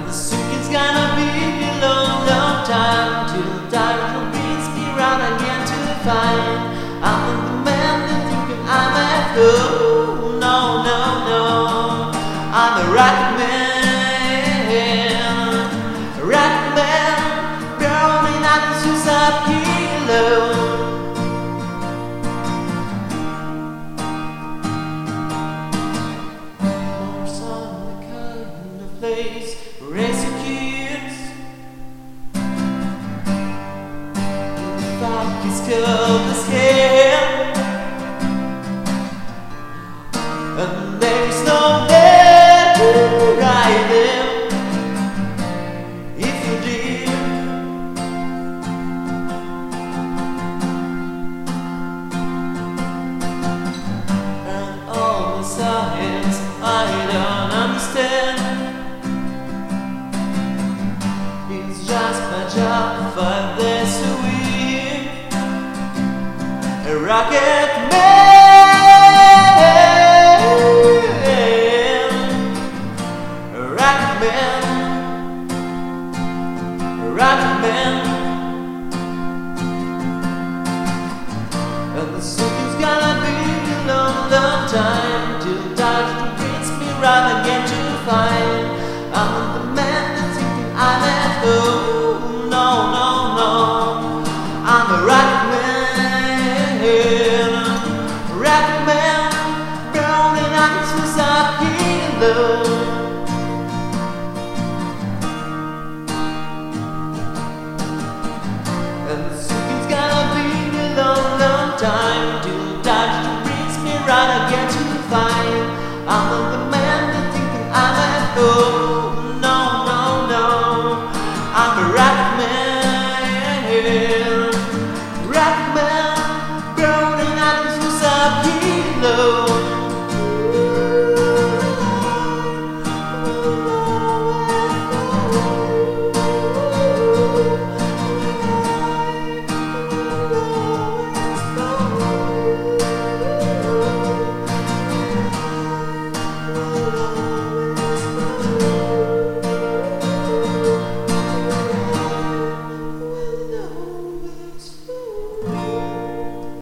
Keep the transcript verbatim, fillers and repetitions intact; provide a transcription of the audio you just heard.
the secret's gonna be a long, long time till time brings me round again to find I'm the man that thinking I'm at home. No, no, no, I'm a rock man, a rock man, burning out the suicide killer. Place raise your kids. Fuck his cold as hell, and there is no there to ride them if you did. And all the science I don't understand. It's just my job, five days a week. A rocket man, a rocket man, a rocket man. And the secret's gonna be a long, long time till time brings me round again to find I'm the man that's thinking I'm at home. No, no, no, I'm a rock man, rock man, burning out the suicide killer. And the secret's gonna be a long, long time till time brings me round again to find I'm the man that's thinking I'm at home. No, no, no, I'm a rock man.